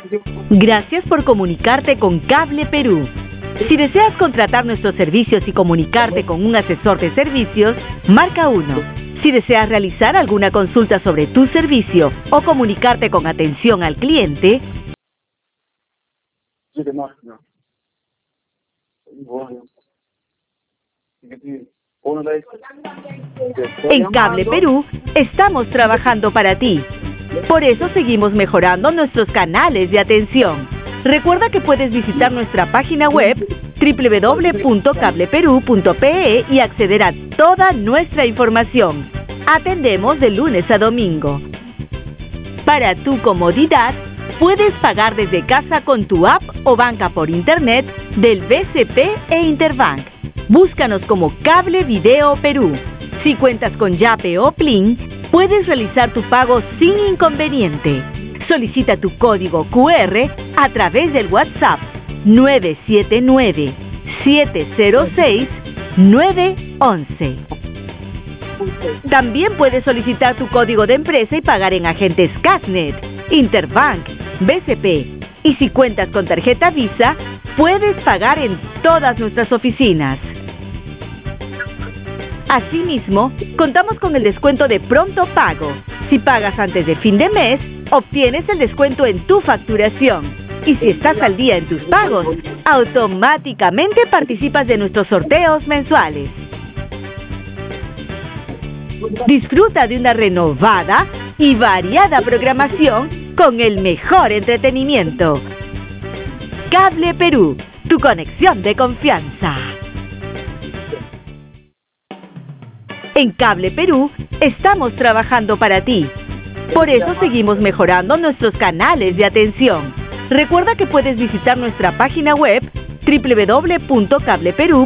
Gracias por comunicarte con Cable Perú. Si deseas contratar nuestros servicios y comunicarte con un asesor de servicios, marca 1. Si deseas realizar alguna consulta sobre tu servicio o comunicarte con atención al cliente, en Cable Perú estamos trabajando para ti. Por eso seguimos mejorando nuestros canales de atención. Recuerda que puedes visitar nuestra página web www.cableperu.pe y acceder a toda nuestra información. Atendemos de lunes a domingo. Para tu comodidad, puedes pagar desde casa con tu app o banca por internet del BCP e Interbank. Búscanos como Cable Video Perú. Si cuentas con Yape o Plin, puedes realizar tu pago sin inconveniente. Solicita tu código QR a través del WhatsApp 979-706-911. También puedes solicitar tu código de empresa y pagar en agentes Casnet, Interbank, BCP. Y si cuentas con tarjeta Visa, puedes pagar en todas nuestras oficinas. Asimismo, contamos con el descuento de pronto pago. Si pagas antes de fin de mes, obtienes el descuento en tu facturación. Y si estás al día en tus pagos, automáticamente participas de nuestros sorteos mensuales. Disfruta de una renovada y variada programación con el mejor entretenimiento. Cable Perú, tu conexión de confianza. En Cable Perú estamos trabajando para ti. Por eso seguimos mejorando nuestros canales de atención. Recuerda que puedes visitar nuestra página web www.cableperu.pe